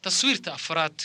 تصويرta afraad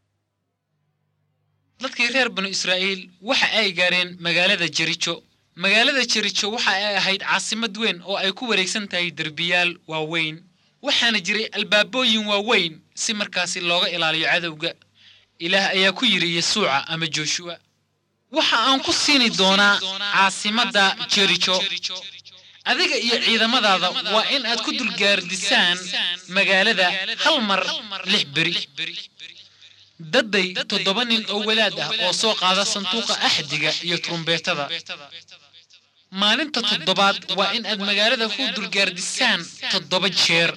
dadkii reer banu Israa'iil waxa ay gaareen magaalada Jericho waxa ay ahayd caasimad weyn oo ay ku wareegsan tahay darbiyaal waaweyn waxaana jiray albaabooyin waaweyn si markaasi looga ilaaliyo cadawga ilaah ayaa ku yiri Yesuuca ama Joshua waxa aan ku siini doonaa caasimada Jericho adiga iyo ciidamadaada waa in aad ku dulgaardisaan magaalada hal mar 6 bari daday 7 nin oo walaad ah oo soo qaada sanduuqa axdiga iyo trumbeetada maalinta 7aad waa in aad magaalada ku dulgaardisaan 7 jeer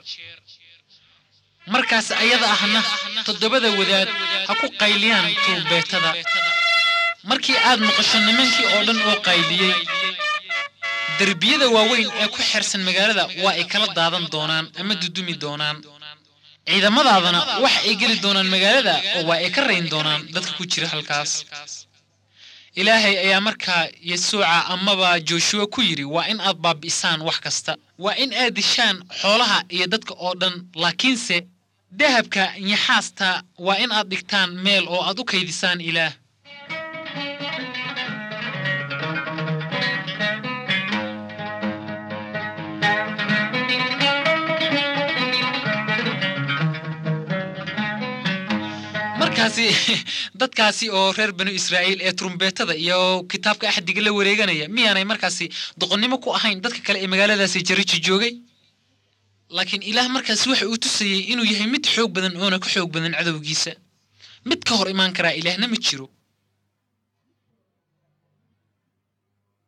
markaas ayada ahna 7da wadaad ha ku qayliyaan trumbeetada markii aad maqasho nimankii oo dhan oo qayliyay darbiyada waaweyn ee ku xirsan magaalada waa ay kala daadan doonaan ama dudumi doonaan ciidamadaadana wax ay gali doonaan magaalada oo waa ay ka reyn doonaan dadka ku jira halkaas ilaahay ayaa markaa Yesuuca amaba Joshua ku yiri waa in aad baabi'isaan wax kasta waa in aad dishaan xoolaha iyo dadka oo dhan laakiinse dahabka nyaxaasta waa in aad dhigtaan meel oo aad u kaydisaan ilaah dadkaasi oo reer banu Israa'iil ee trumbeetada iyo kitaabka axdiga la wareeganaya miyaanay markaasi doqonnimo ku ahayn dadka kale ee magaaladaasi Jericho joogay laakiin ilaah markaas waxa uu tusayay inuu yahay mid xoog badan oo ka xoog badan cadawgiisa mid ka hor iman kara ilaahna ma jiro